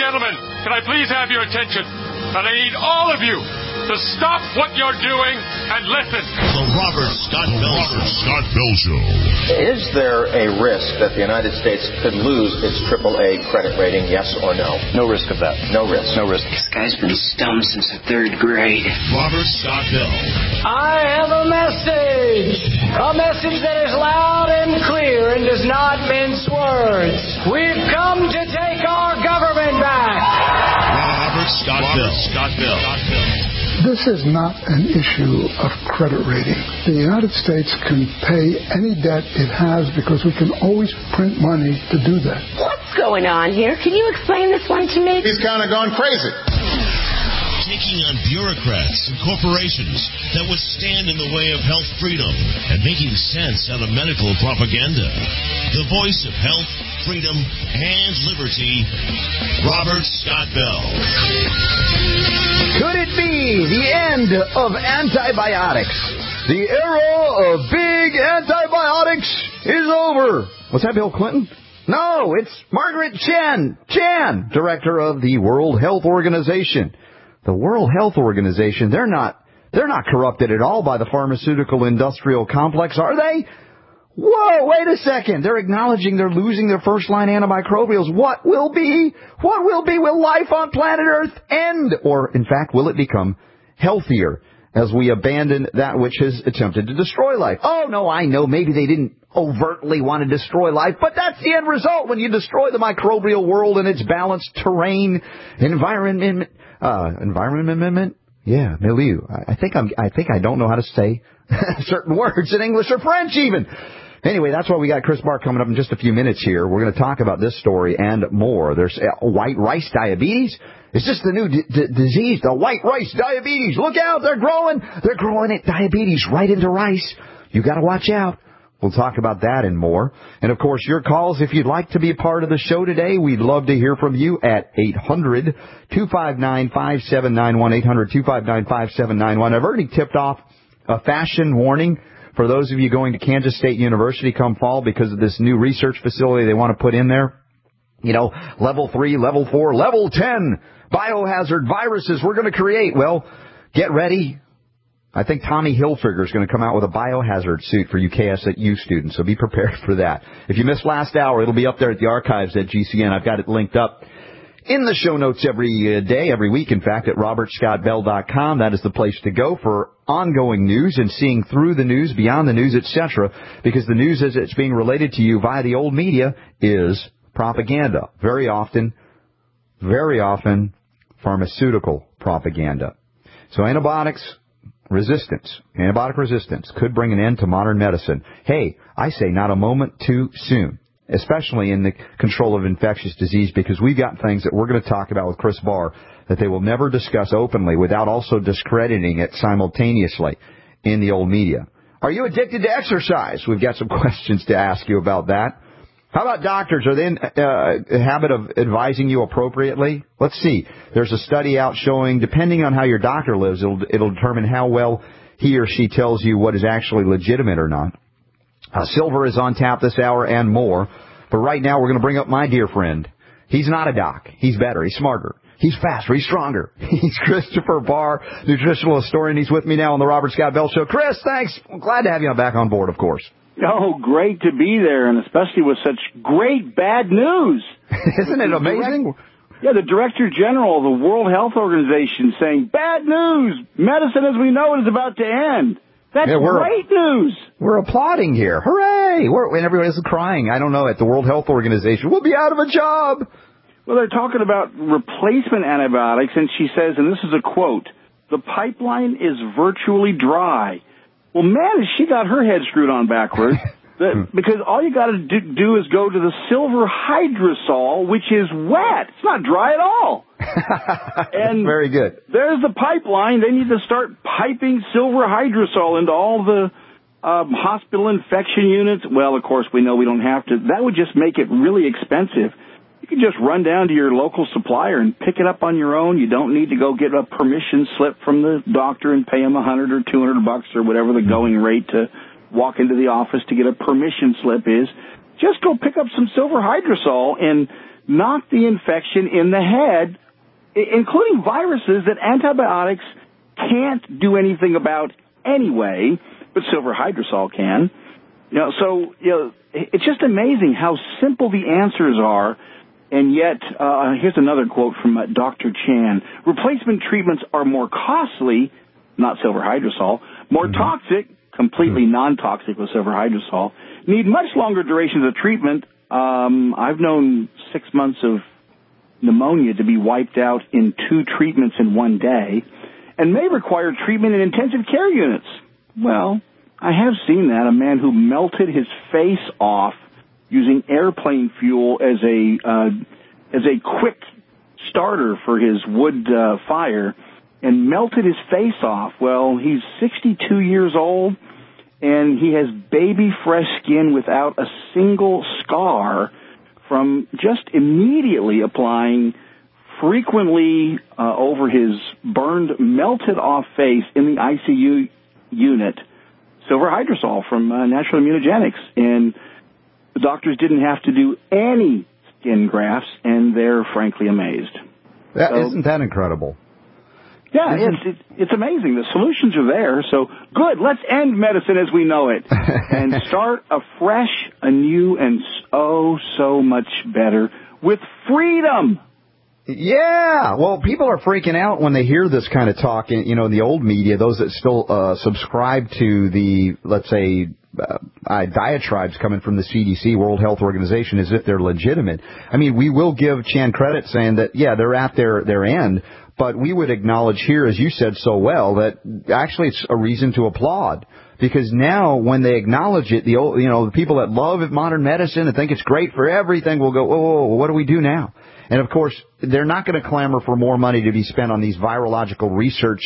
gentlemen, can I please have your attention? And I need all of you to stop what you're doing and listen. The Robert Scott Bell Show. Is there a risk that the United States could lose its AAA credit rating, yes or no? No risk of that. No risk. No risk. This guy's been stoned since the 3rd grade. Robert Scott Bell. I have a message. A message that is loud and clear and does not mince words. We've come to take our government back. Robert Scott Bell. This is not an issue of credit rating. The United States can pay any debt it has because we can always print money to do that. What's going on here? Can you explain this one to me? He's kind of gone crazy. Taking on bureaucrats and corporations that would stand in the way of health freedom and making sense out of medical propaganda. The voice of health, freedom, and liberty, Robert Scott Bell. Could it be the end of antibiotics? The era of big antibiotics is over. Was that Bill Clinton? No, it's Margaret Chan, director of the World Health Organization. The World Health Organization, they're not corrupted at all by the pharmaceutical industrial complex, are they? Whoa, wait a second. They're acknowledging they're losing their first-line antimicrobials. What will be? Will life on planet Earth end? Or, in fact, will it become healthier as we abandon that which has attempted to destroy life? Oh, no, I know. Maybe they didn't overtly want to destroy life, but that's the end result when you destroy the microbial world and its balanced terrain, environment. Yeah, milieu. I think I don't know how to say certain words in English or French even. Anyway, that's why we got Chris Barr coming up in just a few minutes here. We're going to talk about this story and more. There's white rice diabetes. It's just the new disease, the white rice diabetes. Look out, they're growing it, diabetes right into rice. You got to watch out. We'll talk about that and more. And, of course, your calls, if you'd like to be a part of the show today, we'd love to hear from you at 800-259-5791, 800-259-5791. I've already tipped off a fashion warning for those of you going to Kansas State University come fall because of this new research facility they want to put in there. You know, level 3, level 4, level 10 biohazard viruses we're going to create. Well, get ready. I think Tommy Hilfiger is going to come out with a biohazard suit for you KSU students, so be prepared for that. If you missed last hour, it'll be up there at the archives at GCN. I've got it linked up in the show notes every day, every week, in fact, at robertscottbell.com. That is the place to go for ongoing news and seeing through the news, beyond the news, etc., because the news as it's being related to you via the old media is propaganda. Very often, pharmaceutical propaganda. So antibiotic resistance could bring an end to modern medicine. Hey, I say not a moment too soon, especially in the control of infectious disease, because we've got things that we're going to talk about with Chris Barr that they will never discuss openly without also discrediting it simultaneously in the old media. Are you addicted to exercise? We've got some questions to ask you about that. How about doctors? Are they in a habit of advising you appropriately? Let's see. There's a study out showing, depending on how your doctor lives, it'll determine how well he or she tells you what is actually legitimate or not. Silver is on tap this hour and more. But right now we're going to bring up my dear friend. He's not a doc. He's better. He's smarter. He's faster. He's stronger. He's Christopher Barr, nutritional historian. He's with me now on the Robert Scott Bell Show. Chris, thanks. I'm glad to have you back on board, of course. Oh, great to be there, and especially with such great bad news. Isn't it amazing? The Director General of the World Health Organization saying, bad news, medicine as we know it is about to end. That's great news. We're applauding here. Hooray! And everybody's crying. I don't know, at the World Health Organization. We'll be out of a job. Well, they're talking about replacement antibiotics, and she says, and this is a quote, the pipeline is virtually dry. Well, man, has she got her head screwed on backwards. Because all you got to do is go to the silver hydrosol, which is wet. It's not dry at all. And very good. There's the pipeline. They need to start piping silver hydrosol into all the hospital infection units. Well, of course, we know we don't have to. That would just make it really expensive. You can just run down to your local supplier and pick it up on your own. You don't need to go get a permission slip from the doctor and pay him $100 or $200 or whatever the going rate to walk into the office to get a permission slip is. Just go pick up some silver hydrosol, and knock the infection in the head, including viruses that antibiotics can't do anything about anyway, but silver hydrosol can. It's just amazing how simple the answers are, and yet, here's another quote from Dr. Chan. Replacement treatments are more costly, not silver hydrosol, more toxic, completely non-toxic with silver hydrosol, need much longer durations of treatment. I've known 6 months of pneumonia to be wiped out in 2 treatments in one day, and may require treatment in intensive care units. Well, I have seen that, a man who melted his face off using airplane fuel as a quick starter for his wood fire, and melted his face off. Well, he's 62 years old, and he has baby fresh skin without a single scar from just immediately applying frequently over his burned, melted off face in the ICU unit silver hydrosol from Natural Immunogenics. And the doctors didn't have to do any skin grafts, and they're frankly amazed. Isn't that incredible? Yeah, it's amazing. The solutions are there. So good. Let's end medicine as we know it and start afresh, anew, and so much better with freedom. Yeah, well, people are freaking out when they hear this kind of talk in the old media, those that still subscribe to the, let's say, diatribes coming from the CDC, World Health Organization, as if they're legitimate. I mean, we will give Chan credit saying that, yeah, they're at their end, but we would acknowledge here, as you said so well, that actually it's a reason to applaud. Because now, when they acknowledge it, the people that love modern medicine and think it's great for everything will go, whoa, what do we do now? And of course, they're not going to clamor for more money to be spent on these virological research,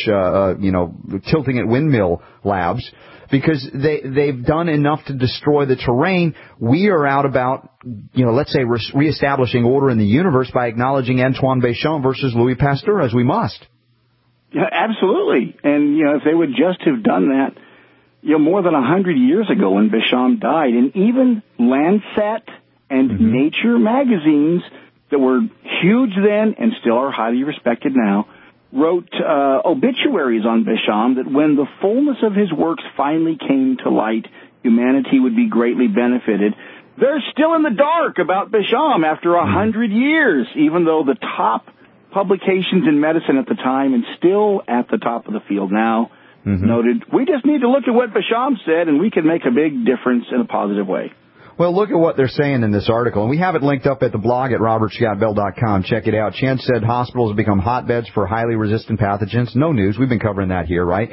tilting at windmill labs, because they've done enough to destroy the terrain. We are out about, let's say, reestablishing order in the universe by acknowledging Antoine Béchamp versus Louis Pasteur, as we must. Yeah, absolutely. And, if they would just have done that, more than 100 years ago when Béchamp died, and even Lancet and Nature magazines that were huge then and still are highly respected now, wrote obituaries on Béchamp that when the fullness of his works finally came to light, humanity would be greatly benefited. They're still in the dark about Béchamp after 100 years, even though the top publications in medicine at the time, and still at the top of the field now, noted, we just need to look at what Béchamp said and we can make a big difference in a positive way. Well, look at what they're saying in this article, and we have it linked up at the blog at robertscottbell.com. Check it out. Chan said hospitals have become hotbeds for highly resistant pathogens. No news. We've been covering that here, right?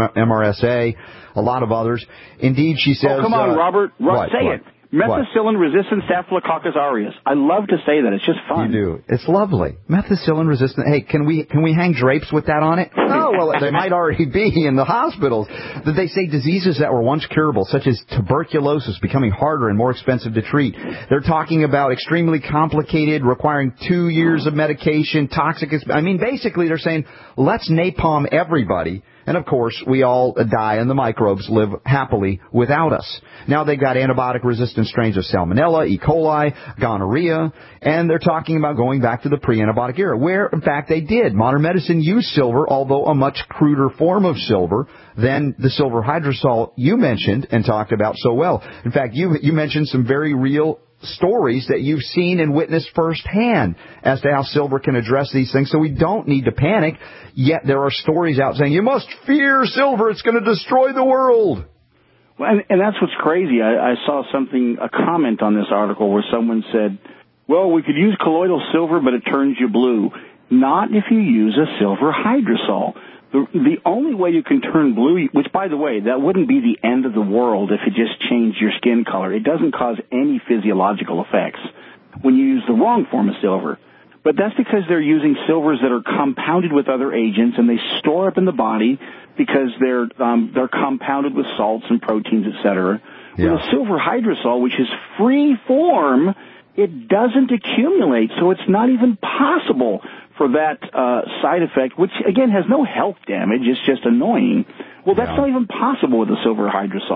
MRSA, a lot of others. Indeed, she says... Oh, come on, Robert. Say it. Methicillin-resistant Staphylococcus aureus. I love to say that. It's just fun. You do. It's lovely. Methicillin-resistant. Hey, can we hang drapes with that on it? Oh, well, they might already be in the hospitals. They say diseases that were once curable, such as tuberculosis, becoming harder and more expensive to treat. They're talking about extremely complicated, requiring 2 years of medication, toxic. I mean, basically, they're saying, let's napalm everybody. And, of course, we all die and the microbes live happily without us. Now they've got antibiotic-resistant strains of Salmonella, E. coli, gonorrhea, and they're talking about going back to the pre-antibiotic era, where, in fact, they did. Modern medicine used silver, although a much cruder form of silver than the silver hydrosol you mentioned and talked about so well. In fact, you mentioned some very real stories that you've seen and witnessed firsthand as to how silver can address these things, so we don't need to panic. Yet there are stories out saying, you must fear silver, it's going to destroy the world. Well, and that's what's crazy. I saw a comment on this article where someone said, well, we could use colloidal silver, but it turns you blue. Not if you use a silver hydrosol. The only way you can turn blue, which, by the way, that wouldn't be the end of the world if it just changed your skin color. It doesn't cause any physiological effects when you use the wrong form of silver. But that's because they're using silvers that are compounded with other agents, and they store up in the body because they're compounded with salts and proteins, etc. Yeah. With a silver hydrosol, which is free form, it doesn't accumulate, so it's not even possible for that side effect, which, again, has no health damage. It's just annoying. Well, that's not even possible with a silver hydrosol.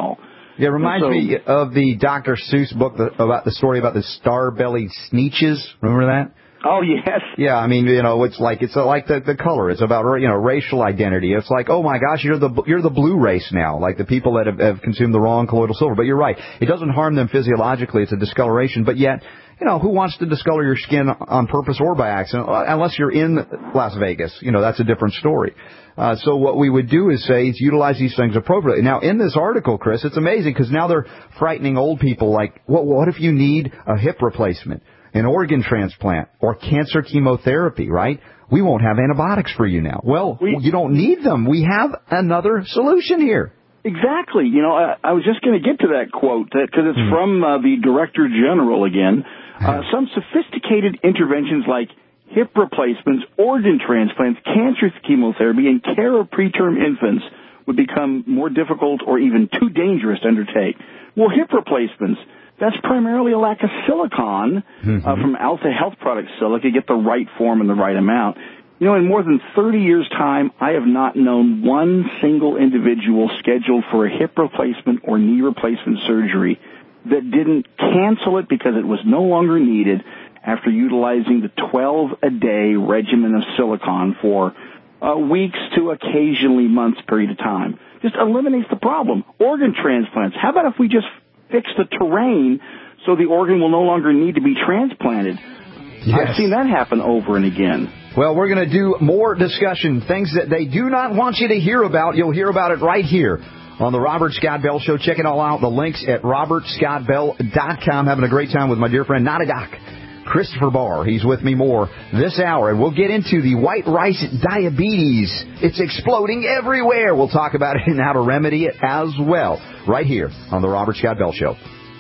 Yeah, it reminds me of the Dr. Seuss book about the story about the star-bellied Sneetches. Remember that? Oh, yes. Yeah, I mean, it's like the color. It's about, racial identity. It's like, oh my gosh, you're the blue race now, like the people that have consumed the wrong colloidal silver. But you're right. It doesn't harm them physiologically. It's a discoloration. But yet, who wants to discolor your skin on purpose or by accident? Unless you're in Las Vegas. That's a different story. So what we would do is utilize these things appropriately. Now, in this article, Chris, it's amazing because now they're frightening old people like, what if you need a hip replacement, an organ transplant, or cancer chemotherapy, right? We won't have antibiotics for you now. Well, you don't need them. We have another solution here. Exactly. I was just going to get to that quote because it's from the Director General again. Some sophisticated interventions like hip replacements, organ transplants, cancer chemotherapy, and care of preterm infants would become more difficult or even too dangerous to undertake. Well, hip replacements, that's primarily a lack of silicon from Alta Health Products Silica. Get the right form and the right amount. In more than 30 years' time, I have not known one single individual scheduled for a hip replacement or knee replacement surgery that didn't cancel it because it was no longer needed after utilizing the 12-a-day regimen of silicon for weeks to occasionally months period of time. Just eliminates the problem. Organ transplants. How about if we just fix the terrain so the organ will no longer need to be transplanted? Yes. I've seen that happen over and again. Well, we're going to do more discussion, things that they do not want you to hear about. You'll hear about it right here on the Robert Scott Bell Show. Check it all out. The links at robertscottbell.com. Having a great time with my dear friend, not a doc, Christopher Barr. He's with me more this hour, and we'll get into the white rice diabetes. It's exploding everywhere. We'll talk about it and how to remedy it as well, right here on the Robert Scott Bell Show.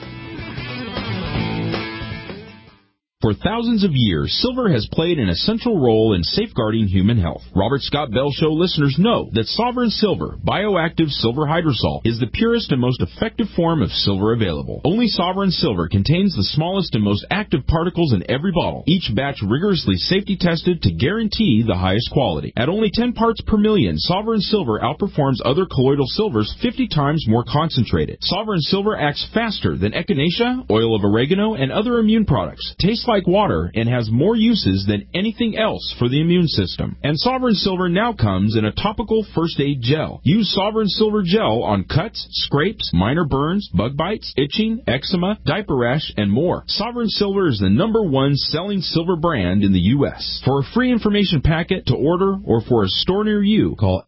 For thousands of years, silver has played an essential role in safeguarding human health. Robert Scott Bell Show listeners know that Sovereign Silver, bioactive silver hydrosol, is the purest and most effective form of silver available. Only Sovereign Silver contains the smallest and most active particles in every bottle, each batch rigorously safety tested to guarantee the highest quality. At only 10 parts per million, Sovereign Silver outperforms other colloidal silvers 50 times more concentrated. Sovereign Silver acts faster than echinacea, oil of oregano, and other immune products. Tastes like water and has more uses than anything else for the immune system. And Sovereign Silver now comes in a topical first aid gel. Use Sovereign Silver gel on cuts, scrapes, minor burns, bug bites, itching, eczema, diaper rash, and more. Sovereign Silver is the #1 selling silver brand in the U.S. For a free information packet to order or for a store near you, call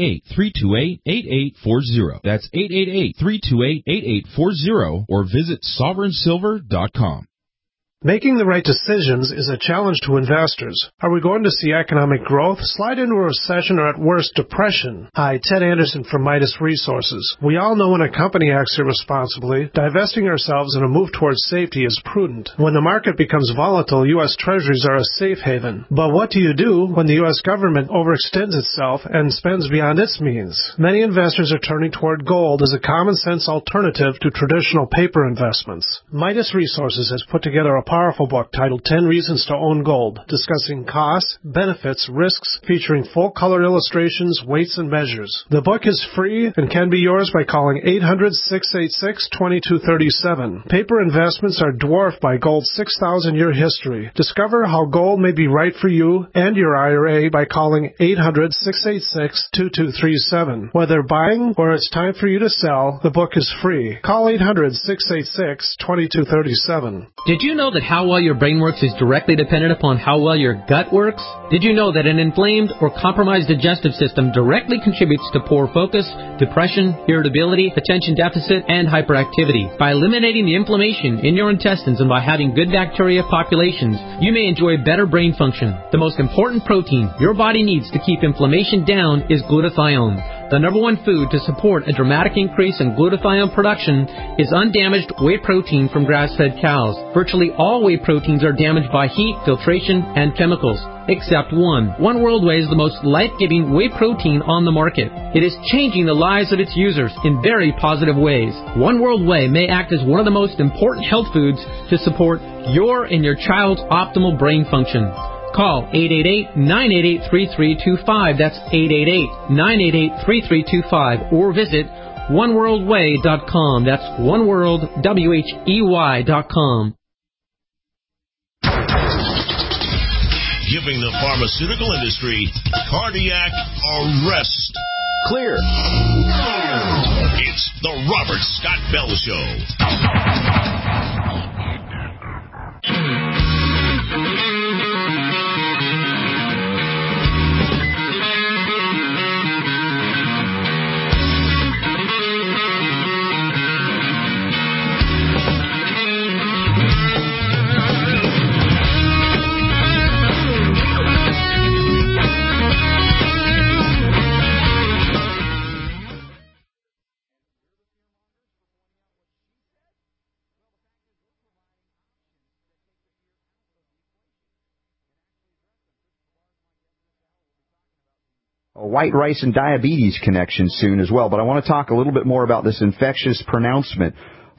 888-328-8840. That's 888-328-8840 or visit sovereignsilver.com. Making the right decisions is a challenge to investors. Are we going to see economic growth, slide into a recession, or at worst, depression? Hi, Ted Anderson from Midas Resources. We all know when a company acts irresponsibly, divesting ourselves in a move towards safety is prudent. When the market becomes volatile, U.S. Treasuries are a safe haven. But what do you do when the U.S. government overextends itself and spends beyond its means? Many investors are turning toward gold as a common-sense alternative to traditional paper investments. Midas Resources has put together a powerful book titled 10 Reasons to Own Gold, discussing costs, benefits, risks, featuring full-color illustrations, weights, and measures. The book is free and can be yours by calling 800-686-2237. Paper investments are dwarfed by gold's 6,000-year history. Discover how gold may be right for you and your IRA by calling 800-686-2237. Whether buying or it's time for you to sell, the book is free. Call 800-686-2237. Did you know that how well your brain works is directly dependent upon how well your gut works? Did you know that an inflamed or compromised digestive system directly contributes to poor focus, depression, irritability, attention deficit, and hyperactivity? By eliminating the inflammation in your intestines and by having good bacteria populations, you may enjoy better brain function. The most important protein your body needs to keep inflammation down is glutathione. The #1 food to support a dramatic increase in glutathione production is undamaged whey protein from grass-fed cows. Virtually all whey proteins are damaged by heat, filtration, and chemicals, except one. One World Whey is the most life-giving whey protein on the market. It is changing the lives of its users in very positive ways. One World Whey may act as one of the most important health foods to support your and your child's optimal brain function. Call 888-988-3325. That's 888-988-3325. Or visit oneworldway.com. That's oneworldwhey.com. Giving the pharmaceutical industry cardiac arrest. Clear. It's the Robert Scott Bell Show. A white rice and diabetes connection soon as well, but I want to talk a little bit more about this infectious pronouncement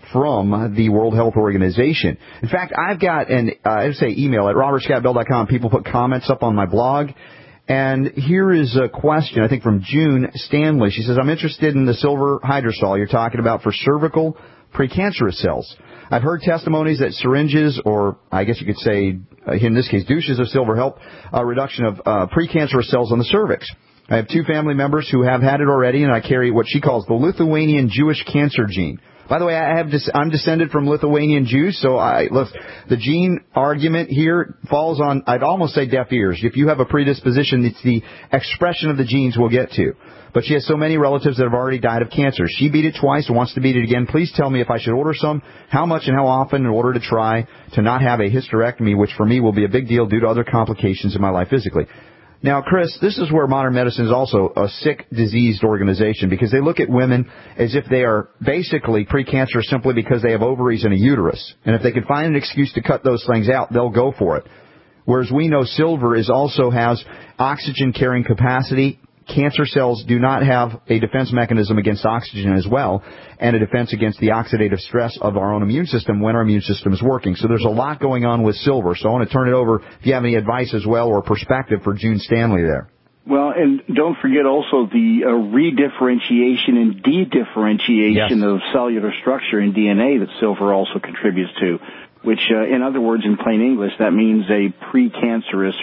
from the World Health Organization. In fact, I've got an email at robertscottbell.com. People put comments up on my blog, and here is a question, I think from June Stanley. She says, I'm interested in the silver hydrosol you're talking about for cervical precancerous cells. I've heard testimonies that syringes, or I guess you could say, in this case, douches of silver help reduction of precancerous cells on the cervix. I have 2 family members who have had it already, and I carry what she calls the Lithuanian Jewish cancer gene. By the way, I'm descended from Lithuanian Jews, so the gene argument here falls on, I'd almost say, deaf ears. If you have a predisposition, it's the expression of the genes we'll get to. But she has so many relatives that have already died of cancer. She beat it twice and wants to beat it again. Please tell me if I should order some, how much and how often in order to try to not have a hysterectomy, which for me will be a big deal due to other complications in my life physically. Now, Chris, this is where modern medicine is also a sick, diseased organization, because they look at women as if they are basically precancerous simply because they have ovaries and a uterus. And if they can find an excuse to cut those things out, they'll go for it. Whereas we know silver also has oxygen-carrying capacity. Cancer cells do not have a defense mechanism against oxygen as well, and a defense against the oxidative stress of our own immune system when our immune system is working. So there's a lot going on with silver. So I want to turn it over if you have any advice as well or perspective for June Stanley there. Well, and don't forget also the redifferentiation and dedifferentiation of cellular structure in DNA that silver also contributes to, which, in other words, in plain English, that means a precancerous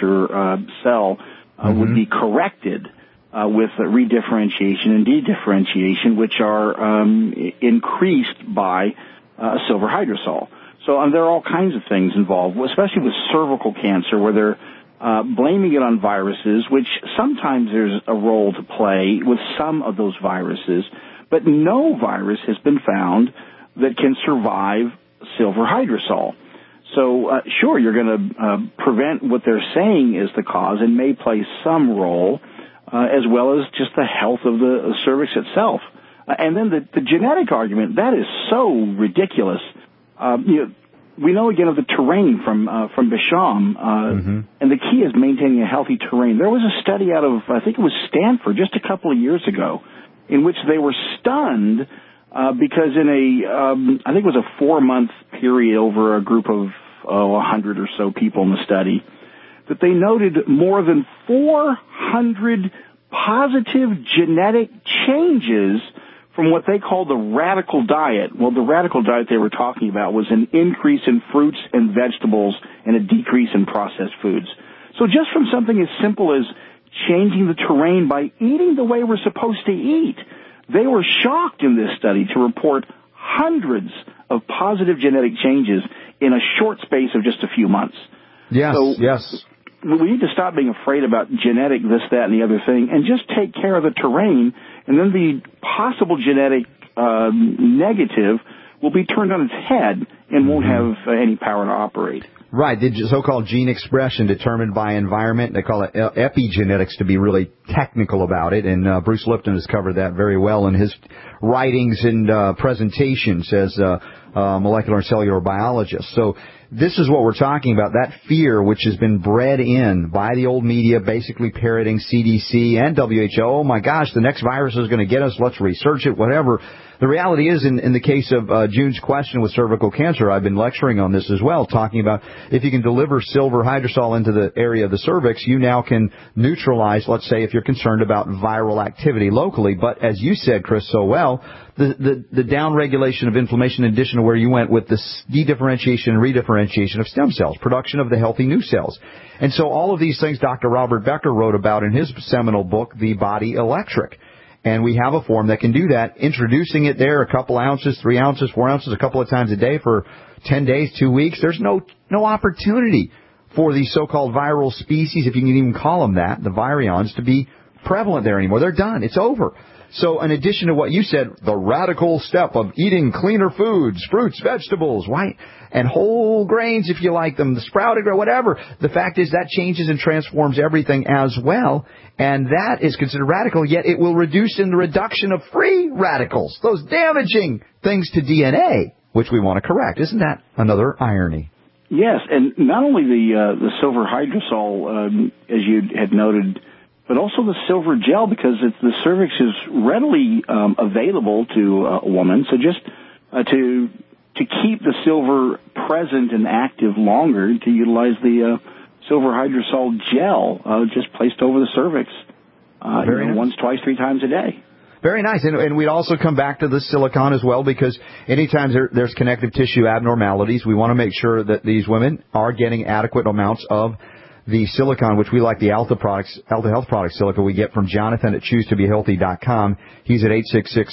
cell would be corrected with redifferentiation and dedifferentiation, which are increased by silver hydrosol. So there are all kinds of things involved, especially with cervical cancer, where they're blaming it on viruses, which sometimes there's a role to play with some of those viruses, but no virus has been found that can survive silver hydrosol. So, sure, you're going to prevent what they're saying is the cause and may play some role, as well as just the health of the cervix itself. And then the genetic argument, that is so ridiculous. We know, again, of the terrain from Bisham, and the key is maintaining a healthy terrain. There was a study out of, I think it was Stanford, just a couple of years ago, in which they were stunned because in I think it was a 4-month period over a group of 100 or so people in the study, that they noted more than 400 positive genetic changes from what they call the radical diet. Well, the radical diet they were talking about was an increase in fruits and vegetables and a decrease in processed foods. So just from something as simple as changing the terrain by eating the way we're supposed to eat, they were shocked in this study to report hundreds of positive genetic changes in a short space of just a few months. Yes, yes. We need to stop being afraid about genetic this, that, and the other thing, and just take care of the terrain, and then the possible genetic negative will be turned on its head and won't have any power to operate. Right, the so-called gene expression determined by environment. They call it epigenetics to be really technical about it, and Bruce Lipton has covered that very well in his writings and presentations as molecular and cellular biologist. So this is what we're talking about, that fear which has been bred in by the old media, basically parroting CDC and WHO. Oh, my gosh, the next virus is going to get us. Let's research it, whatever. The reality is, in the case of June's question with cervical cancer, I've been lecturing on this as well, talking about if you can deliver silver hydrosol into the area of the cervix, you now can neutralize, let's say, if you're concerned about viral activity locally. But as you said, Chris, so well, the down-regulation of inflammation, in addition to where you went with the de-differentiation and redifferentiation of stem cells, production of the healthy new cells. And so all of these things Dr. Robert Becker wrote about in his seminal book, The Body Electric. And we have a form that can do that, introducing it there a couple ounces, 3 ounces, 4 ounces, a couple of times a day for 10 days, 2 weeks. There's no opportunity for these so-called viral species, if you can even call them that, the virions, to be prevalent there anymore. They're done. It's over. So in addition to what you said, the radical step of eating cleaner foods, fruits, vegetables, white, and whole grains if you like them, the sprouted or whatever, the fact is that changes and transforms everything as well. And that is considered radical, yet it will reduce in the reduction of free radicals, those damaging things to DNA, which we want to correct. Isn't that another irony? Yes, and not only the silver hydrosol, as you had noted, but also the silver gel, because the cervix is readily available to a woman. So just to keep the silver present and active longer, to utilize the silver hydrosol gel just placed over the cervix nice. Once, twice, 3 times a day. Very nice. And we'd also come back to the silicon as well, because anytime there's connective tissue abnormalities, we want to make sure that these women are getting adequate amounts of the silicon, which we like the Alta Health Products silica we get from Jonathan at ChooseToBeHealthy.com. He's at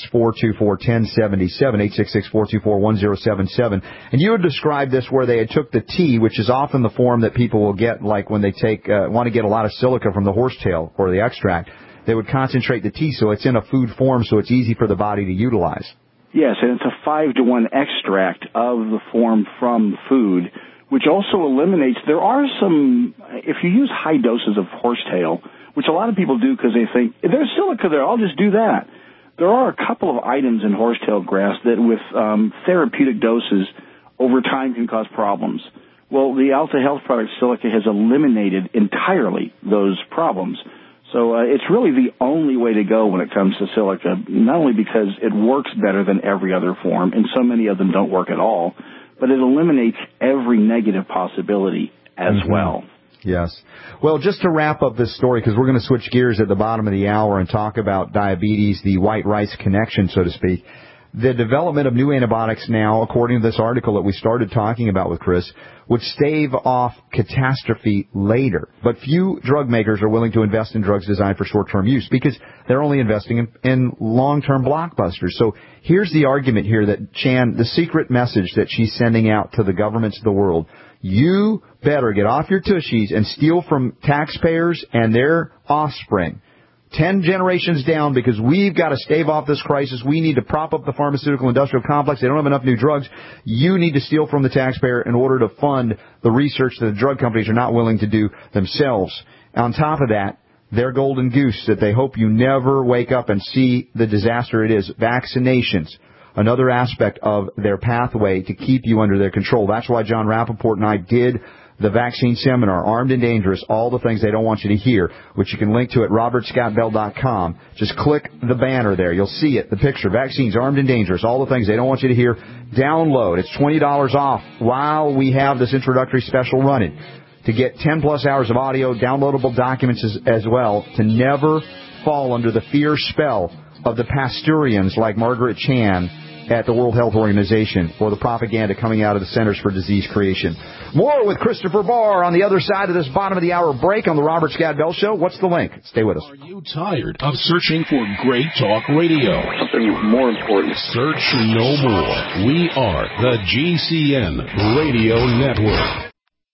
866-424-1077, 866-424-1077. And you had described this where they had took the tea, which is often the form that people will get, like when they want to get a lot of silica from the horsetail or the extract. They would concentrate the tea so it's in a food form so it's easy for the body to utilize. Yes, and it's a 5-to-1 extract of the form from food, which also eliminates, there are some, if you use high doses of horsetail, which a lot of people do because they think, there's silica there, I'll just do that. There are a couple of items in horsetail grass that with therapeutic doses over time can cause problems. Well, the Alta Health Products silica has eliminated entirely those problems. So it's really the only way to go when it comes to silica, not only because it works better than every other form, and so many of them don't work at all, but it eliminates every negative possibility as well. Yes. Well, just to wrap up this story, because we're going to switch gears at the bottom of the hour and talk about diabetes, the white rice connection, so to speak. The development of new antibiotics now, according to this article that we started talking about with Chris, would stave off catastrophe later. But few drug makers are willing to invest in drugs designed for short-term use because they're only investing in long-term blockbusters. So here's the argument here that Chan, the secret message that she's sending out to the governments of the world, you better get off your tushies and steal from taxpayers and their offspring. 10 generations down, because we've got to stave off this crisis. We need to prop up the pharmaceutical industrial complex. They don't have enough new drugs. You need to steal from the taxpayer in order to fund the research that the drug companies are not willing to do themselves. On top of that, their golden goose that they hope you never wake up and see the disaster it is, vaccinations, another aspect of their pathway to keep you under their control. That's why John Rappaport and I did the vaccine seminar, Armed and Dangerous, all the things they don't want you to hear, which you can link to at robertscottbell.com. Just click the banner there. You'll see it, the picture, vaccines, Armed and Dangerous, all the things they don't want you to hear. Download. It's $20 off while we have this introductory special running to get 10-plus hours of audio, downloadable documents as well, to never fall under the fear spell of the Pasteurians like Margaret Chan at the World Health Organization or the propaganda coming out of the Centers for Disease Creation. More with Christopher Barr on the other side of this bottom-of-the-hour break on the Robert Scott Bell Show. What's the link? Stay with us. Are you tired of searching for great talk radio? Something more important. Search no more. We are the GCN Radio Network.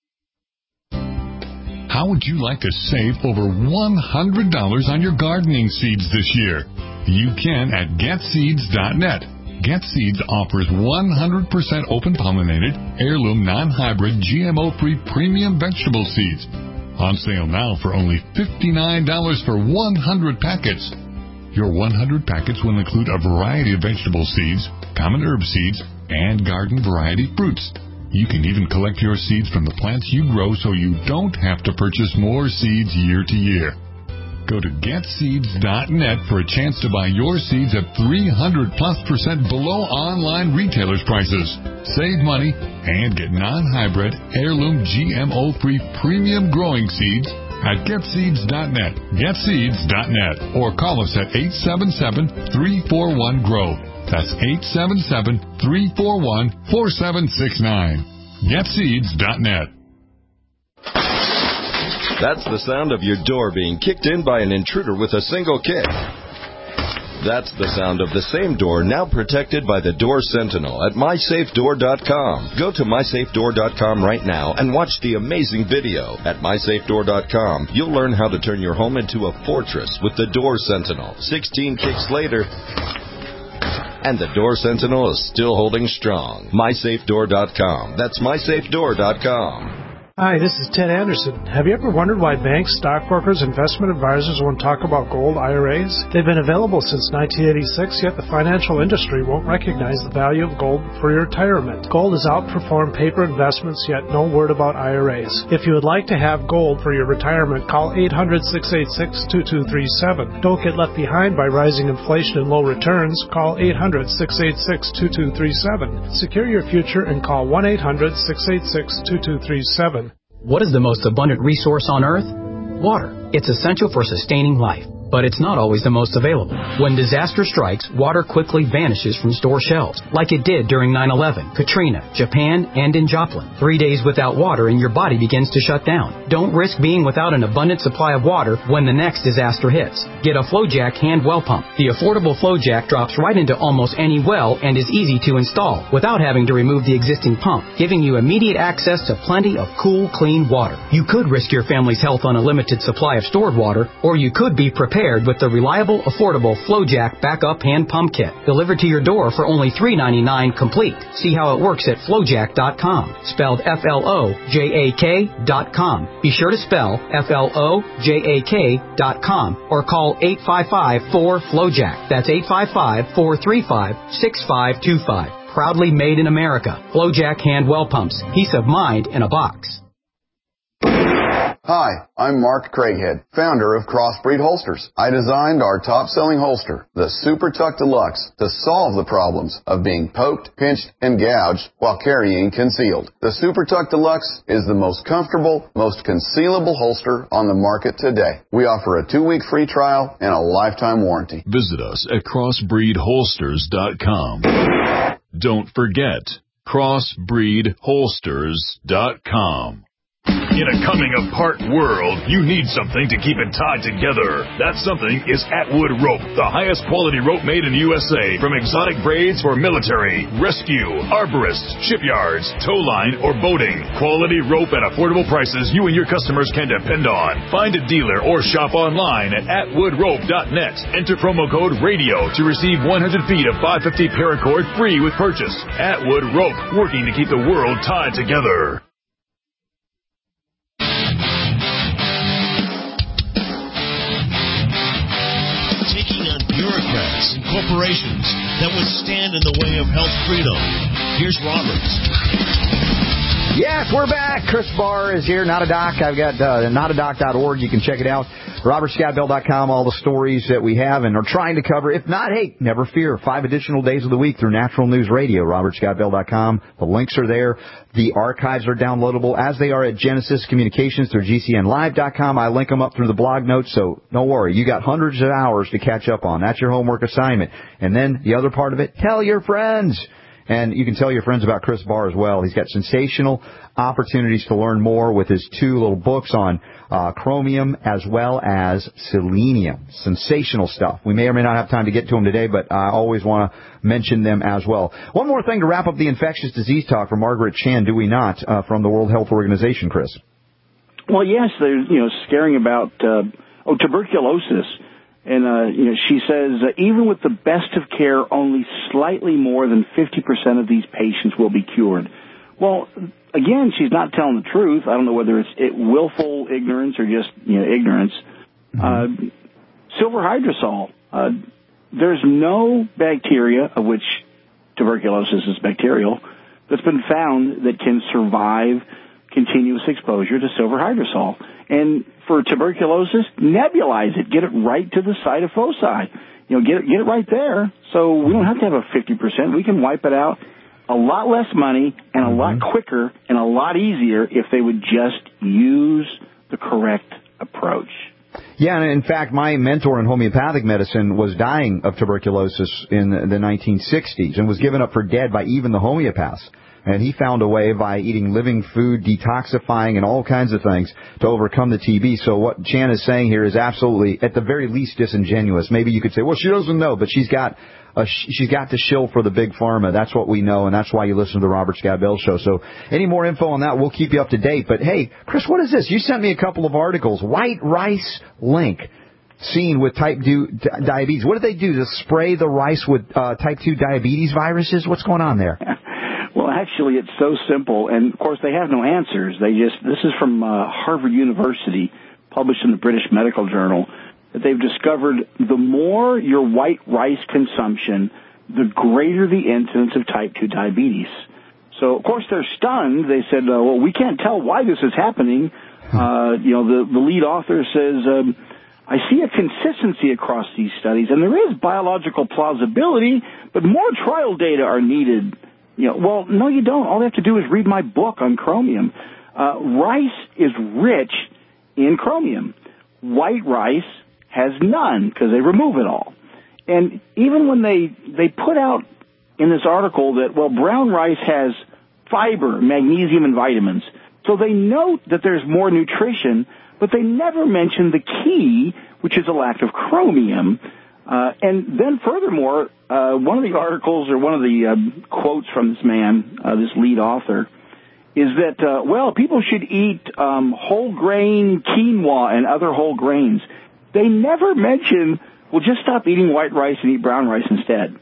How would you like to save over $100 on your gardening seeds this year? You can at GetSeeds.net. GetSeeds offers 100% open-pollinated, heirloom, non-hybrid, GMO-free premium vegetable seeds. On sale now for only $59 for 100 packets. Your 100 packets will include a variety of vegetable seeds, common herb seeds, and garden variety fruits. You can even collect your seeds from the plants you grow so you don't have to purchase more seeds year to year. Go to getseeds.net for a chance to buy your seeds at 300+% below online retailers' prices. Save money and get non-hybrid, heirloom, GMO-free premium growing seeds at getseeds.net. Getseeds.net. Or call us at 877-341-GROW. That's 877-341-4769. GetSeeds.net. That's the sound of your door being kicked in by an intruder with a single kick. That's the sound of the same door now protected by the Door Sentinel at MySafeDoor.com. Go to MySafeDoor.com right now and watch the amazing video. At MySafeDoor.com, you'll learn how to turn your home into a fortress with the Door Sentinel. 16 kicks later, and the Door Sentinel is still holding strong. MySafeDoor.com. That's MySafeDoor.com. Hi, this is Ted Anderson. Have you ever wondered why banks, stockbrokers, investment advisors won't talk about gold IRAs? They've been available since 1986, yet the financial industry won't recognize the value of gold for your retirement. Gold has outperformed paper investments, yet no word about IRAs. If you would like to have gold for your retirement, call 800-686-2237. Don't get left behind by rising inflation and low returns. Call 800-686-2237. Secure your future and call 1-800-686-2237. What is the most abundant resource on Earth? Water. It's essential for sustaining life, but it's not always the most available. When disaster strikes, water quickly vanishes from store shelves, like it did during 9/11, Katrina, Japan, and in Joplin. 3 days without water and your body begins to shut down. Don't risk being without an abundant supply of water when the next disaster hits. Get a FlowJack hand well pump. The affordable FlowJack drops right into almost any well and is easy to install without having to remove the existing pump, giving you immediate access to plenty of cool, clean water. You could risk your family's health on a limited supply of stored water, or you could be prepared with the reliable, affordable FlowJack Backup Hand Pump Kit, delivered to your door for only $3.99 complete. See how it works at FlowJack.com, spelled FLOJAK.com. Be sure to spell FLOJAK.com or call 855-4FlowJack. That's 855-435-6525. Proudly made in America. FlowJack Hand Well Pumps. Peace of mind in a box. Hi, I'm Mark Craighead, founder of Crossbreed Holsters. I designed our top-selling holster, the Super Tuck Deluxe, to solve the problems of being poked, pinched, and gouged while carrying concealed. The Super Tuck Deluxe is the most comfortable, most concealable holster on the market today. We offer a 2-week free trial and a lifetime warranty. Visit us at crossbreedholsters.com. Don't forget, crossbreedholsters.com. In a coming-apart world, you need something to keep it tied together. That something is Atwood Rope, the highest quality rope made in the USA. From exotic braids for military, rescue, arborists, shipyards, tow line, or boating. Quality rope at affordable prices you and your customers can depend on. Find a dealer or shop online at atwoodrope.net. Enter promo code RADIO to receive 100 feet of 550 paracord free with purchase. Atwood Rope, working to keep the world tied together. Bureaucrats and corporations that would stand in the way of health freedom. Here's Robert. Yes, we're back. Chris Barr is here, Not a Doc. I've got notadoc.org. You can check it out. RobertScottBell.com, all the stories that we have and are trying to cover. If not, hey, never fear. 5 additional days of the week through Natural News Radio, RobertScottBell.com. The links are there. The archives are downloadable as they are at Genesis Communications through GCNlive.com. I link them up through the blog notes, so don't worry. You got hundreds of hours to catch up on. That's your homework assignment. And then the other part of it, tell your friends. And you can tell your friends about Chris Barr as well. He's got sensational opportunities to learn more with his 2 little books on chromium as well as selenium. Sensational stuff. We may or may not have time to get to them today, but I always want to mention them as well. One more thing to wrap up the infectious disease talk from Margaret Chan, do we not, from the World Health Organization, Chris? Well, yes, they're scaring about tuberculosis. And, she says, even with the best of care, only slightly more than 50% of these patients will be cured. Well, again, she's not telling the truth. I don't know whether it's willful ignorance or just, ignorance. Mm-hmm. Silver hydrosol. There's no bacteria, of which tuberculosis is bacterial, that's been found that can survive continuous exposure to silver hydrosol. And for tuberculosis, nebulize it. Get it right to the site of foci. Get it right there. So we don't have to have a 50%. We can wipe it out a lot less money and a lot quicker and a lot easier if they would just use the correct approach. Yeah, and in fact, my mentor in homeopathic medicine was dying of tuberculosis in the 1960s and was given up for dead by even the homeopaths. And he found a way by eating living food, detoxifying, and all kinds of things to overcome the TB. So what Jan is saying here is absolutely, at the very least, disingenuous. Maybe you could say, well, she doesn't know, but she's got to shill for the big pharma. That's what we know, and that's why you listen to the Robert Scott Bell Show. So any more info on that, we'll keep you up to date. But, hey, Chris, what is this? You sent me a couple of articles. White rice link seen with type 2 diabetes. What do they do? To spray the rice with type 2 diabetes viruses? What's going on there? Well, actually, it's so simple, and of course, they have no answers. This is from Harvard University, published in the British Medical Journal, that they've discovered the more your white rice consumption, the greater the incidence of type 2 diabetes. So, of course, they're stunned. They said, well, we can't tell why this is happening. The lead author says, I see a consistency across these studies, and there is biological plausibility, but more trial data are needed. Well, no, you don't. All you have to do is read my book on chromium. Rice is rich in chromium. White rice has none because they remove it all. And even when they put out in this article that, well, brown rice has fiber, magnesium, and vitamins. So they note that there's more nutrition, but they never mention the key, which is a lack of chromium. And then furthermore, one of the articles or one of the quotes from this man, this lead author, is that, people should eat whole grain quinoa and other whole grains. They never mention, just stop eating white rice and eat brown rice instead.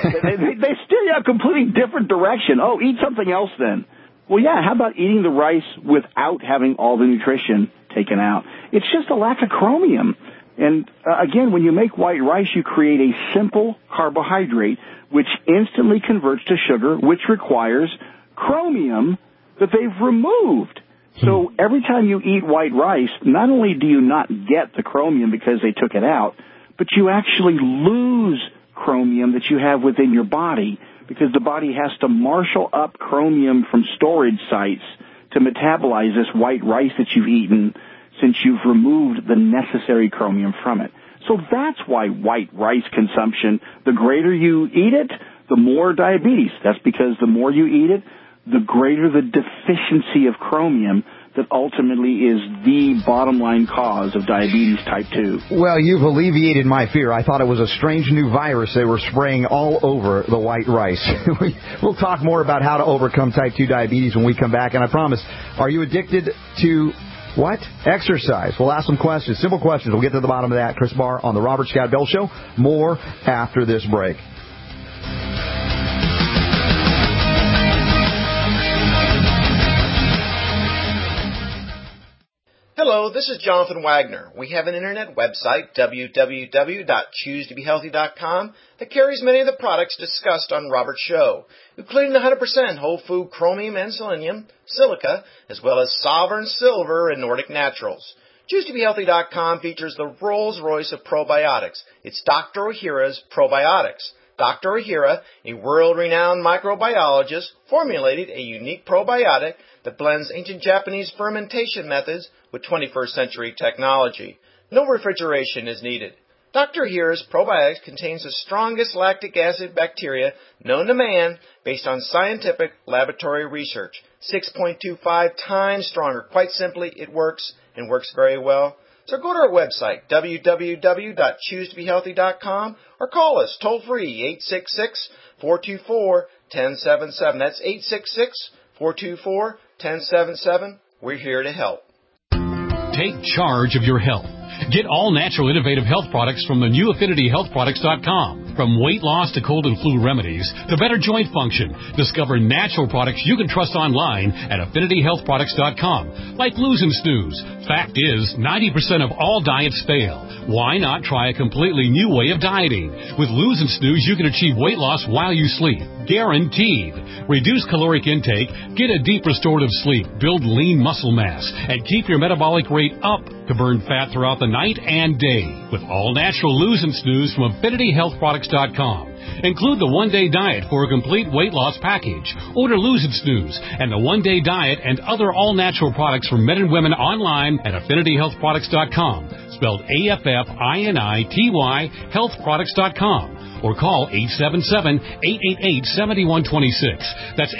they steer you a completely different direction. Oh, eat something else then. Well, yeah, how about eating the rice without having all the nutrition taken out? It's just a lack of chromium. And again, when you make white rice, you create a simple carbohydrate which instantly converts to sugar, which requires chromium that they've removed. So every time you eat white rice, not only do you not get the chromium because they took it out, but you actually lose chromium that you have within your body because the body has to marshal up chromium from storage sites to metabolize this white rice that you've eaten since you've removed the necessary chromium from it. So that's why white rice consumption, the greater you eat it, the more diabetes. That's because the more you eat it, the greater the deficiency of chromium that ultimately is the bottom line cause of diabetes type 2. Well, you've alleviated my fear. I thought it was a strange new virus they were spraying all over the white rice. We'll talk more about how to overcome type 2 diabetes when we come back, and I promise, are you addicted to what? Exercise. We'll ask some questions, simple questions. We'll get to the bottom of that. Chris Barr on the Robert Scott Bell Show. More after this break. Hello, this is Jonathan Wagner. We have an internet website, www.choosetobehealthy.com, that carries many of the products discussed on Robert's show, including the 100% whole food chromium and selenium, silica, as well as Sovereign Silver and Nordic Naturals. ChooseToBeHealthy.com features the Rolls-Royce of probiotics. It's Dr. Ohhira's Probiotics. Dr. Ohhira, a world-renowned microbiologist, formulated a unique probiotic that blends ancient Japanese fermentation methods with 21st century technology. No refrigeration is needed. Dr. Ohhira's probiotics contains the strongest lactic acid bacteria known to man based on scientific laboratory research. 6.25 times stronger. Quite simply, it works and works very well. So go to our website, www.choosetobehealthy.com, or call us toll-free, 866-424-1077. That's 866-424-1077. We're here to help. Take charge of your health. Get all natural innovative health products from the new AffinityHealthProducts.com. From weight loss to cold and flu remedies to better joint function, discover natural products you can trust online at AffinityHealthProducts.com, like Lose and Snooze. Fact is, 90% of all diets fail. Why not try a completely new way of dieting? With Lose and Snooze, you can achieve weight loss while you sleep. Guaranteed. Reduce caloric intake, get a deep restorative sleep, build lean muscle mass, and keep your metabolic rate up to burn fat throughout the night and day. With all natural Lose and Snooze from AffinityHealthProducts.com. Include the one-day diet for a complete weight loss package. Order Lose and Snooze and the one-day diet and other all-natural products for men and women online at AffinityHealthProducts.com. Spelled AFFINITY, healthproducts.com. Or call 877-888-7126. That's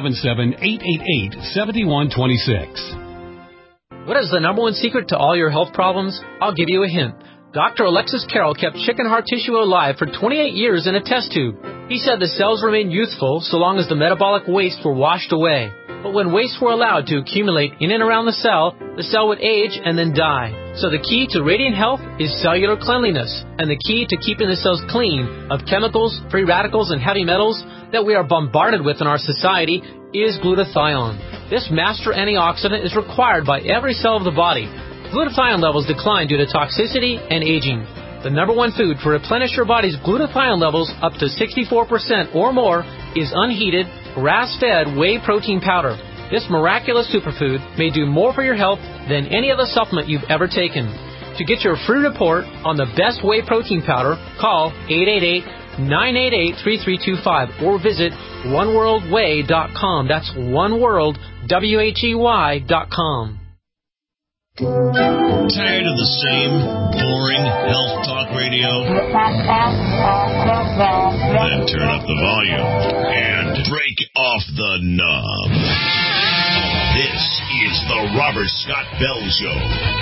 877-888-7126. What is the number one secret to all your health problems? I'll give you a hint. Dr. Alexis Carroll kept chicken heart tissue alive for 28 years in a test tube. He said the cells remained youthful so long as the metabolic wastes were washed away. But when wastes were allowed to accumulate in and around the cell would age and then die. So the key to radiant health is cellular cleanliness, and the key to keeping the cells clean of chemicals, free radicals, and heavy metals that we are bombarded with in our society is glutathione. This master antioxidant is required by every cell of the body. Glutathione levels decline due to toxicity and aging. The number one food to replenish your body's glutathione levels up to 64% or more is unheated, grass-fed whey protein powder. This miraculous superfood may do more for your health than any other supplement you've ever taken. To get your free report on the best whey protein powder, call 888-988-3325 or visit oneworldwhey.com. That's oneworldwhey.com. Tired of the same boring health talk radio? Then turn up the volume and break off the knob. This is the Robert Scott Bell Show.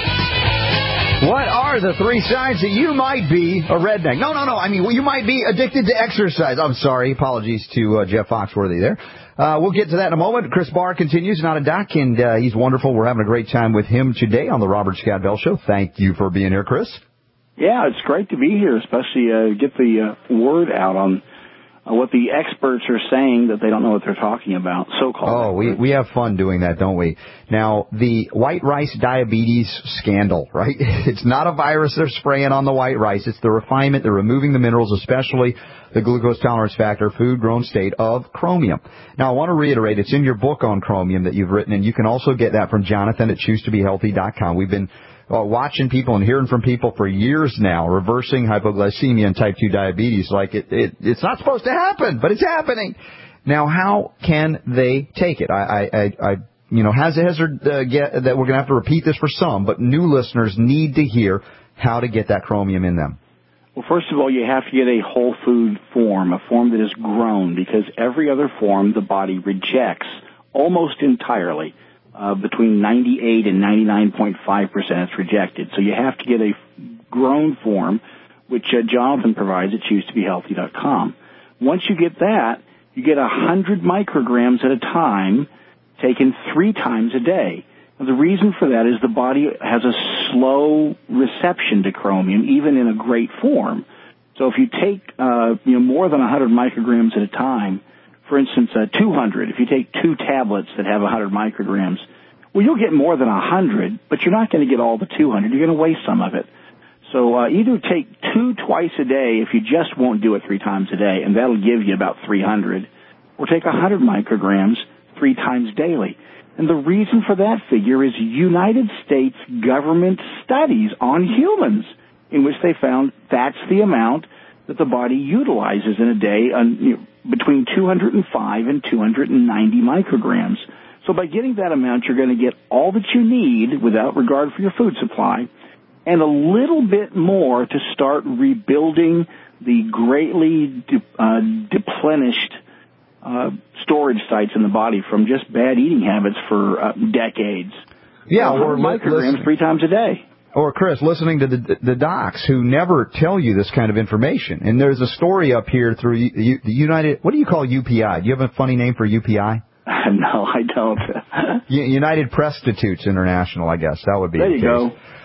What are the three signs that you might be a redneck? No. I mean, you might be addicted to exercise. I'm sorry. Apologies to Jeff Foxworthy there. We'll get to that in a moment. Chris Barr continues, not a doc, and he's wonderful. We're having a great time with him today on the Robert Scott Bell Show. Thank you for being here, Chris. Yeah, it's great to be here, especially get the word out on what the experts are saying that they don't know what they're talking about, so-called. Oh, we have fun doing that, don't we? Now, the white rice diabetes scandal, right? It's not a virus they're spraying on the white rice. It's the refinement. They're removing the minerals, especially the glucose tolerance factor, food-grown state of chromium. Now, I want to reiterate, it's in your book on chromium that you've written, and you can also get that from Jonathan at ChooseToBeHealthy.com. We've been watching people and hearing from people for years now, reversing hypoglycemia and type 2 diabetes. Like it's not supposed to happen, but it's happening. Now, how can they take it? Hazard that we're going to have to repeat this for some, but new listeners need to hear how to get that chromium in them. Well, first of all, you have to get a whole food form, a form that is grown, because every other form the body rejects almost entirely. Between 98 and 99.5% it's rejected. So you have to get a grown form, which Jonathan provides at ChooseToBeHealthy.com. Once you get that, you get 100 micrograms at a time, taken 3 times a day. Now, the reason for that is the body has a slow reception to chromium, even in a great form. So if you take more than 100 micrograms at a time, for instance, 200, if you take 2 tablets that have 100 micrograms, well, you'll get more than 100, but you're not going to get all the 200. You're going to waste some of it. So either take 2 twice a day if you just won't do it 3 times a day, and that'll give you about 300, or take 100 micrograms 3 times daily. And the reason for that figure is United States government studies on humans, in which they found that's the amount that the body utilizes in a day between 205 and 290 micrograms. So by getting that amount, you're going to get all that you need without regard for your food supply, and a little bit more to start rebuilding the greatly deplenished storage sites in the body from just bad eating habits for decades. Yeah, or micrograms 3 times a day. Or, Chris, listening to the docs who never tell you this kind of information. And there's a story up here through the United, what do you call UPI? Do you have a funny name for UPI? No, I don't. United Prostitutes International, I guess. That would be there the case. There you go.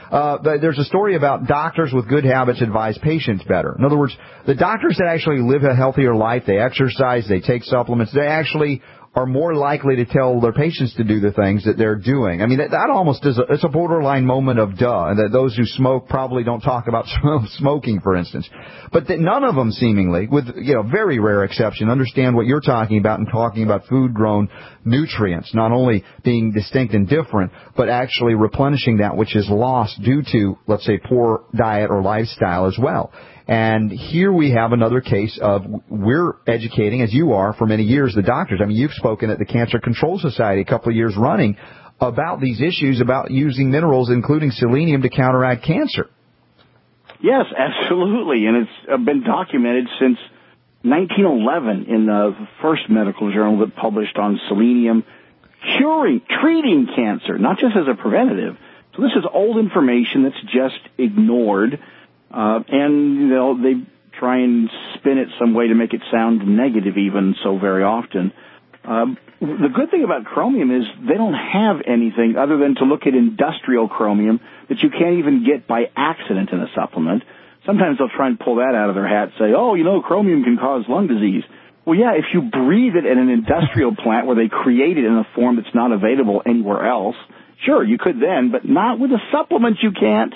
there's a story about doctors with good habits advise patients better. In other words, the doctors that actually live a healthier life, they exercise, they take supplements, they actually are more likely to tell their patients to do the things that they're doing. I mean, that almost is it's a borderline moment of duh, and that those who smoke probably don't talk about smoking, for instance. But that none of them seemingly, with very rare exception, understand what you're talking about and talking about food-grown nutrients, not only being distinct and different, but actually replenishing that which is lost due to, let's say, poor diet or lifestyle as well. And here we have another case of we're educating, as you are, for many years, the doctors. I mean, you've spoken at the Cancer Control Society a couple of years running about these issues, about using minerals, including selenium, to counteract cancer. Yes, absolutely. And it's been documented since 1911 in the first medical journal that published on selenium treating cancer, not just as a preventative. So this is old information that's just ignored. And they try and spin it some way to make it sound negative even so very often. The good thing about chromium is they don't have anything other than to look at industrial chromium that you can't even get by accident in a supplement. Sometimes they'll try and pull that out of their hat and say, chromium can cause lung disease. Well, yeah, if you breathe it in an industrial plant where they create it in a form that's not available anywhere else, sure, you could then, but not with a supplement you can't.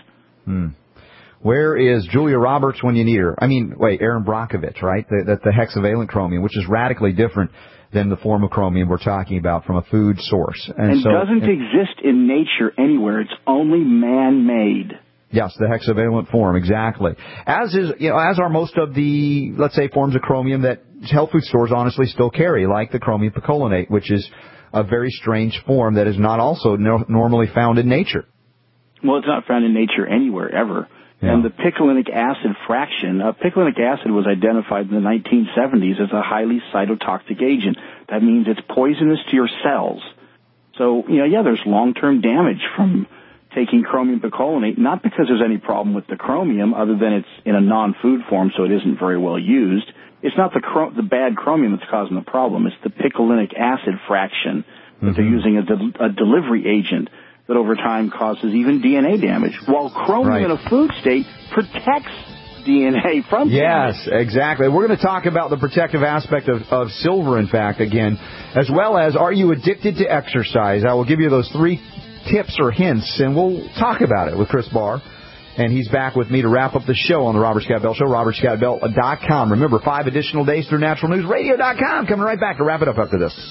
Where is Julia Roberts when you need her? I mean, Aaron Brockovich, right? The hexavalent chromium, which is radically different than the form of chromium we're talking about from a food source. And doesn't exist in nature anywhere. It's only man-made. Yes, the hexavalent form, exactly. As are most of the, let's say, forms of chromium that health food stores honestly still carry, like the chromium picolinate, which is a very strange form that is not also normally found in nature. Well, it's not found in nature anywhere, ever. Yeah. And the picolinic acid fraction, picolinic acid was identified in the 1970s as a highly cytotoxic agent. That means it's poisonous to your cells. So, there's long-term damage from taking chromium picolinate, not because there's any problem with the chromium other than it's in a non-food form, so it isn't very well used. It's not the bad chromium that's causing the problem. It's the picolinic acid fraction that they're using as a delivery agent that over time causes even DNA damage, while chromium in a food state protects DNA from damage. Yes, exactly. We're going to talk about the protective aspect of silver, in fact, again, as well as are you addicted to exercise? I will give you those 3 tips or hints, and we'll talk about it with Chris Barr. And he's back with me to wrap up the show on the Robert Scott Bell Show, robertscottbell.com. Remember, 5 additional days through naturalnewsradio.com. Coming right back to wrap it up after this.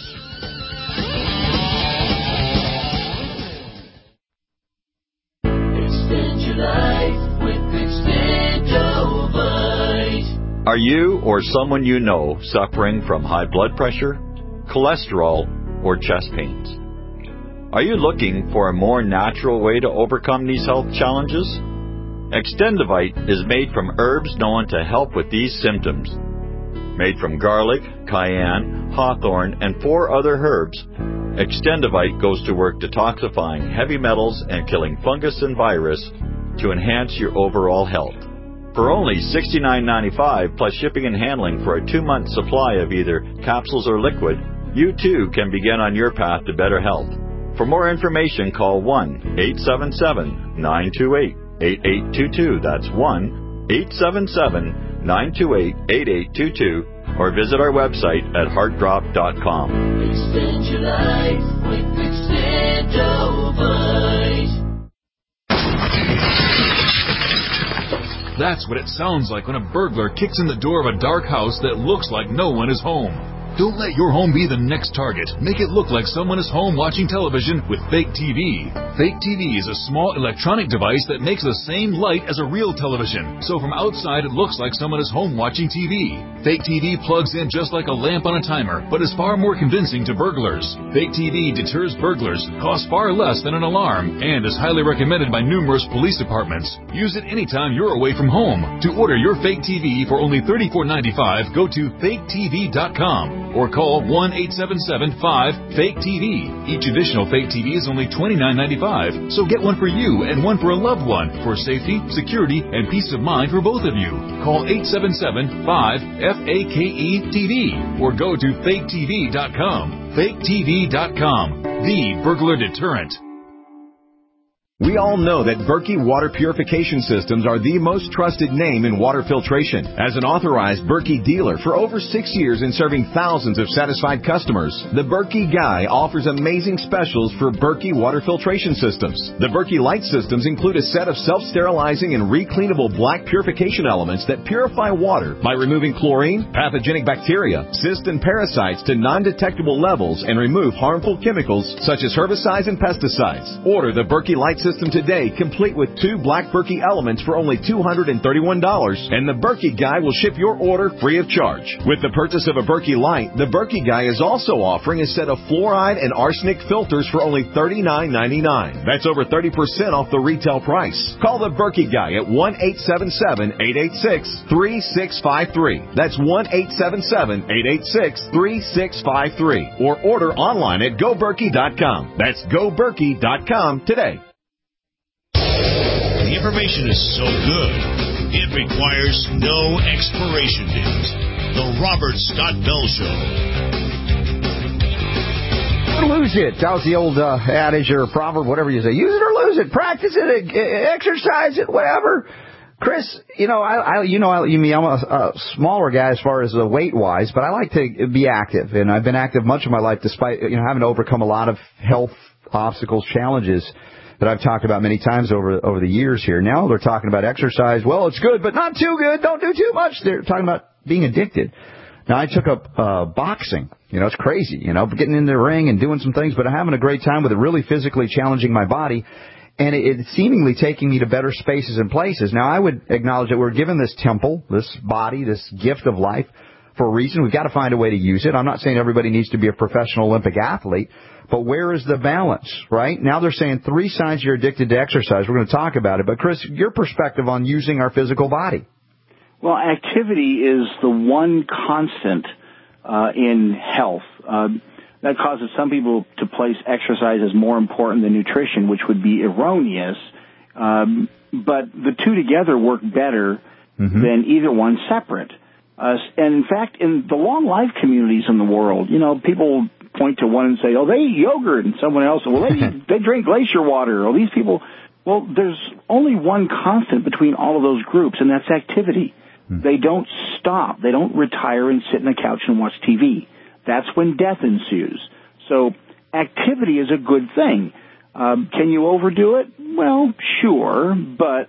Are you or someone you know suffering from high blood pressure, cholesterol, or chest pains? Are you looking for a more natural way to overcome these health challenges? Extendivite is made from herbs known to help with these symptoms. Made from garlic, cayenne, hawthorn, and 4 other herbs, Extendivite goes to work detoxifying heavy metals and killing fungus and virus to enhance your overall health. For only $69.95 plus shipping and handling for a 2-month supply of either capsules or liquid, you too can begin on your path to better health. For more information, call 1-877-928-8822. That's 1-877-928-8822. Or visit our website at heartdrop.com. Extend your life with Extendivite. That's what it sounds like when a burglar kicks in the door of a dark house that looks like no one is home. Don't let your home be the next target. Make it look like someone is home watching television with Fake TV. Fake TV is a small electronic device that makes the same light as a real television. So from outside, it looks like someone is home watching TV. Fake TV plugs in just like a lamp on a timer, but is far more convincing to burglars. Fake TV deters burglars, costs far less than an alarm, and is highly recommended by numerous police departments. Use it anytime you're away from home. To order your Fake TV for only $34.95, go to faketv.com. or call 1-877-5-FAKE-TV. Each additional Fake TV is only $29.95, so get one for you and one for a loved one for safety, security, and peace of mind for both of you. Call 877-5-FAKE-TV or go to faketv.com. faketv.com, the burglar deterrent. We all know that Berkey Water Purification Systems are the most trusted name in water filtration. As an authorized Berkey dealer for over 6 years and serving thousands of satisfied customers, the Berkey Guy offers amazing specials for Berkey Water Filtration Systems. The Berkey Light Systems include a set of self-sterilizing and recleanable black purification elements that purify water by removing chlorine, pathogenic bacteria, cysts, and parasites to non-detectable levels and remove harmful chemicals such as herbicides and pesticides. Order the Berkey Light System today, complete with 2 black Berkey elements for only $231, and the Berkey Guy will ship your order free of charge. With the purchase of a Berkey Light, the Berkey Guy is also offering a set of fluoride and arsenic filters for only $39.99. That's over 30% off the retail price. Call the Berkey Guy at 1-877-886-3653. That's 1-877-886-3653. Or order online at GoBerkey.com. That's GoBerkey.com today. The information is so good, it requires no expiration date. The Robert Scott Bell Show. Lose it. That was the old adage or proverb, whatever you say. Use it or lose it. Practice it. Exercise it. Whatever. Chris, I'm a smaller guy as far as weight-wise, but I like to be active, and I've been active much of my life despite having to overcome a lot of health obstacles, challenges that I've talked about many times over the years here. Now they're talking about exercise. Well, it's good, but not too good. Don't do too much. They're talking about being addicted. Now, I took up boxing. It's crazy, getting in the ring and doing some things, but I'm having a great time with it, really physically challenging my body, and it's seemingly taking me to better spaces and places. Now, I would acknowledge that we're given this temple, this body, this gift of life for a reason. We've got to find a way to use it. I'm not saying everybody needs to be a professional Olympic athlete, but where is the balance, right? Now they're saying 3 signs you're addicted to exercise. We're going to talk about it. But, Chris, your perspective on using our physical body. Well, activity is the one constant in health. That causes some people to place exercise as more important than nutrition, which would be erroneous. But the two together work better than either one separate. And, in fact, in the long life communities in the world, people point to one and say, oh, they eat yogurt, and someone else, well, they drink glacier water, or these people. Well, there's only one constant between all of those groups, and that's activity. They don't stop. They don't retire and sit on the couch and watch TV. That's when death ensues. So activity is a good thing. Can you overdo it? Well, sure, but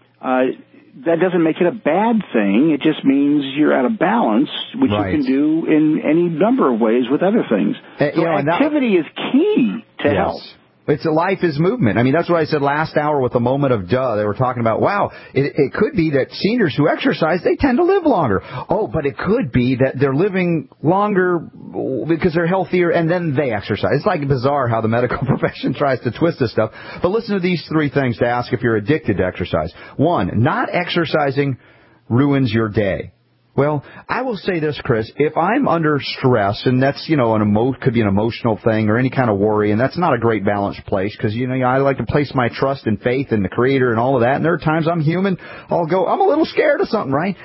that doesn't make it a bad thing. It just means you're out of balance, which you can do in any number of ways with other things. So activity is key to health. It's life is movement. I mean, that's what I said last hour with the moment of duh. They were talking about, wow, it could be that seniors who exercise, they tend to live longer. Oh, but it could be that they're living longer because they're healthier and then they exercise. It's like bizarre how the medical profession tries to twist this stuff. But listen to these 3 things to ask if you're addicted to exercise. 1, not exercising ruins your day. Well, I will say this, Chris. If I'm under stress, and that's, could be an emotional thing or any kind of worry, and that's not a great balanced place because, I like to place my trust and faith in the Creator and all of that. And there are times I'm human. I'll go, I'm a little scared of something, right?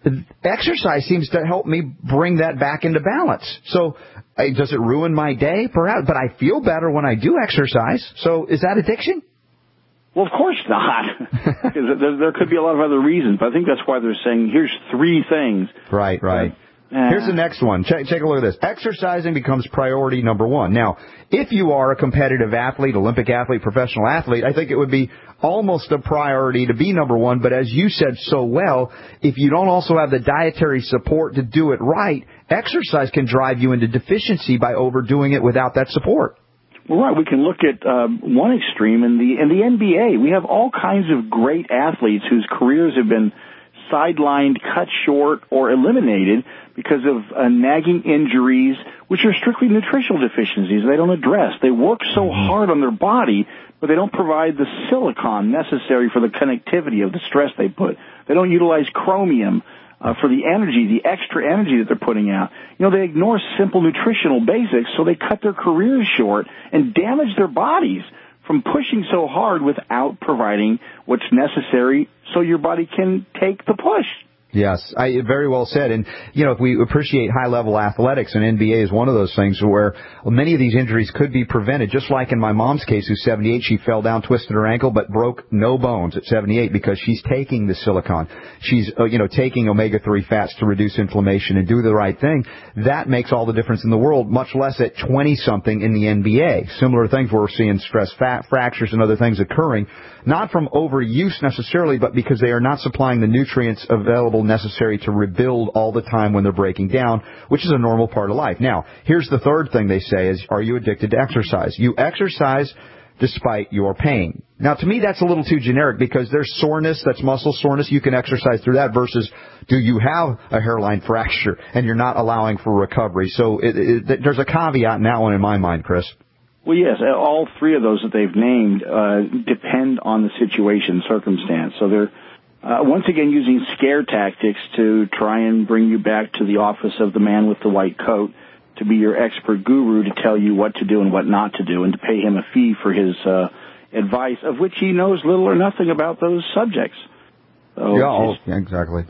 Exercise seems to help me bring that back into balance. So does it ruin my day? Perhaps, but I feel better when I do exercise. So is that addiction? Well, of course not. Because there could be a lot of other reasons, but I think that's why they're saying here's 3 things. Right. Here's the next one. Take a look at this. Exercising becomes priority number 1. Now, if you are a competitive athlete, Olympic athlete, professional athlete, I think it would be almost a priority to be number 1. But as you said so well, if you don't also have the dietary support to do it right, exercise can drive you into deficiency by overdoing it without that support. Well, right. We can look at one extreme in the NBA. We have all kinds of great athletes whose careers have been sidelined, cut short, or eliminated because of nagging injuries, which are strictly nutritional deficiencies they don't address. They work so hard on their body, but they don't provide the silicon necessary for the connectivity of the stress they put. They don't utilize chromium for the energy, the extra energy that they're putting out. They ignore simple nutritional basics, so they cut their careers short and damage their bodies from pushing so hard without providing what's necessary so your body can take the push. Yes, very well said. And, if we appreciate high-level athletics, and NBA is one of those things where many of these injuries could be prevented. Just like in my mom's case, who's 78, she fell down, twisted her ankle, but broke no bones at 78 because she's taking the silicone. She's, taking omega-3 fats to reduce inflammation and do the right thing. That makes all the difference in the world, much less at 20-something in the NBA. Similar things where we're seeing stress fractures and other things occurring, not from overuse necessarily, but because they are not supplying the nutrients available necessary to rebuild all the time when they're breaking down, which is a normal part of life. Now, here's the third thing they say is, are you addicted to exercise? You exercise despite your pain. Now, to me, that's a little too generic because there's soreness, that's muscle soreness. You can exercise through that versus do you have a hairline fracture and you're not allowing for recovery? So there's a caveat in that one in my mind, Chris. Well, yes, all three of those that they've named depend on the situation, circumstance. So they're once again using scare tactics to try and bring you back to the office of the man with the white coat to be your expert guru to tell you what to do and what not to do and to pay him a fee for his advice, of which he knows little or nothing about those subjects. So exactly.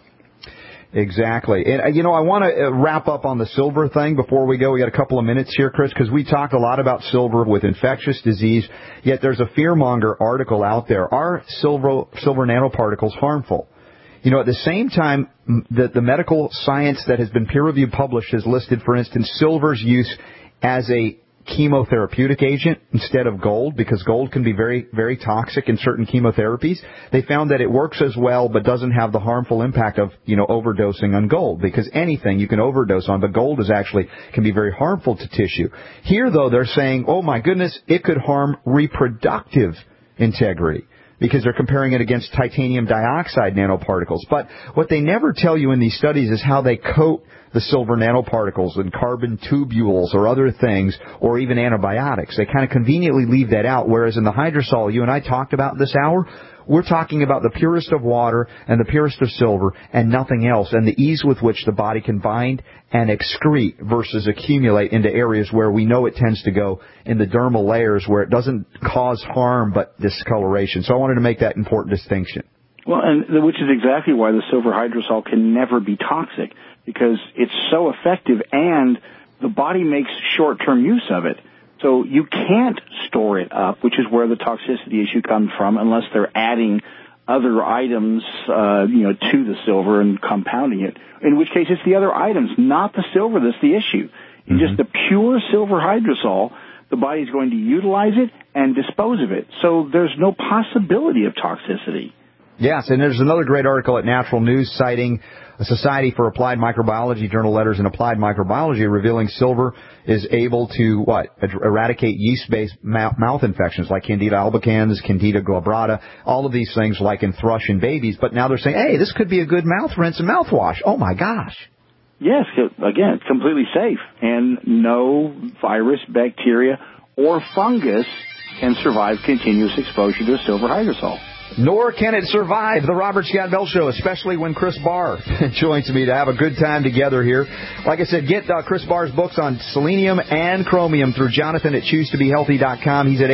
Exactly. And, I want to wrap up on the silver thing before we go. We got a couple of minutes here, Chris, because we talk a lot about silver with infectious disease, yet there's a fearmonger article out there. Are silver nanoparticles harmful? At the same time, the medical science that has been peer-reviewed published has listed, for instance, silver's use as a chemotherapeutic agent instead of gold, because gold can be very, very toxic in certain chemotherapies. They found that it works as well, but doesn't have the harmful impact of, overdosing on gold, because anything you can overdose on, but gold can be very harmful to tissue. Here, though, they're saying, oh my goodness, it could harm reproductive integrity, because they're comparing it against titanium dioxide nanoparticles. But what they never tell you in these studies is how they coat the silver nanoparticles and carbon tubules or other things, or even antibiotics. They kind of conveniently leave that out, whereas in the hydrosol you and I talked about this hour, we're talking about the purest of water and the purest of silver and nothing else, and the ease with which the body can bind and excrete versus accumulate into areas where we know it tends to go in the dermal layers where it doesn't cause harm but discoloration. So I wanted to make that important distinction. Well, and which is exactly why the silver hydrosol can never be toxic, because it's so effective and the body makes short-term use of it. So you can't store it up, which is where the toxicity issue comes from, unless they're adding other items, to the silver and compounding it. In which case, it's the other items, not the silver, that's the issue. In just the pure silver hydrosol, the body's going to utilize it and dispose of it. So there's no possibility of toxicity. Yes, and there's another great article at Natural News citing a Society for Applied Microbiology journal letters in Applied Microbiology revealing silver is able to, eradicate yeast-based mouth infections like Candida albicans, Candida glabrata, all of these things like in thrush and babies. But now they're saying, hey, this could be a good mouth rinse and mouthwash. Oh, my gosh. Yes, again, it's completely safe, and no virus, bacteria, or fungus can survive continuous exposure to silver hydrosol. Nor can it survive the Robert Scott Bell Show, especially when Chris Barr joins me to have a good time together here. Like I said, get Chris Barr's books on selenium and chromium through Jonathan at ChooseToBeHealthy.com. He's at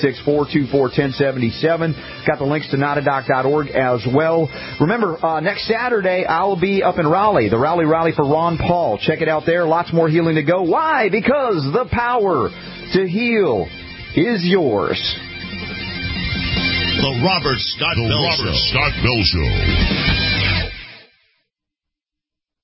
866-424-1077. Got the links to notadoc.org as well. Remember, next Saturday, I'll be up in Raleigh, the Rally for Ron Paul. Check it out there. Lots more healing to go. Why? Because the power to heal is yours. The Robert Scott Bell Show.